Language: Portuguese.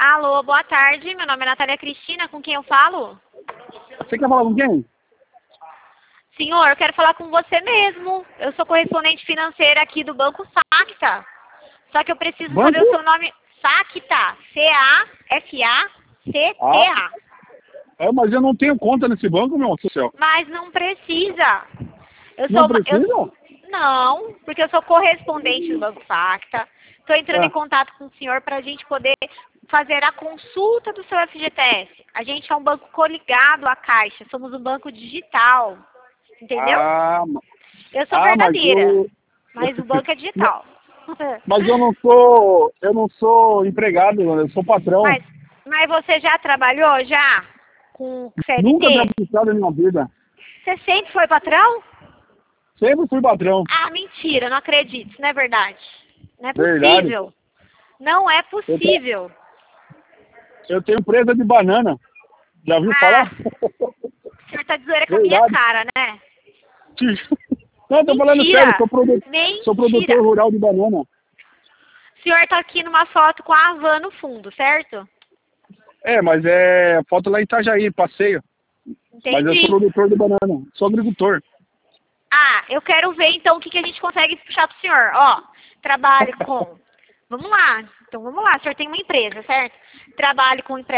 Alô, boa tarde. Meu nome é Natália Cristina. Com quem eu falo? Você quer falar com quem? Senhor, eu quero falar com você mesmo. Eu sou correspondente financeira aqui do Banco Sacta. Só que eu preciso saber o seu nome. Sacta. C-A-F-A-C-T-A. Mas eu não tenho conta nesse banco, meu Deus do céu. Mas não precisa. Não precisa? Não, porque eu sou correspondente do Banco Sacta. Estou entrando em É. contato com o senhor para a gente poder fazer a consulta do seu FGTS. A gente é um banco coligado à Caixa. Somos um banco digital. Entendeu? Eu sou verdadeira, mas o banco é digital. Mas eu não sou empregado, eu sou patrão. Mas você já trabalhou já com CLT? Nunca trabalhei na minha vida. Você sempre foi patrão? Sempre fui patrão. Ah, mentira, não acredito, isso não é verdade. Não é Verdade. possível. Não é possível. Eu tenho empresa de banana. Já ouviu falar? O senhor tá de zoeira com a minha cara, né? Não, tô falando sério, sou produtor rural de banana. O senhor tá aqui numa foto com a van no fundo, certo? Mas é foto lá em Itajaí, passeio. Entendi. Mas eu sou produtor de banana, sou agricultor. Ah, eu quero ver então o que a gente consegue puxar pro senhor. Ó, trabalho com... Vamos lá, o senhor tem uma empresa, certo? Trabalho com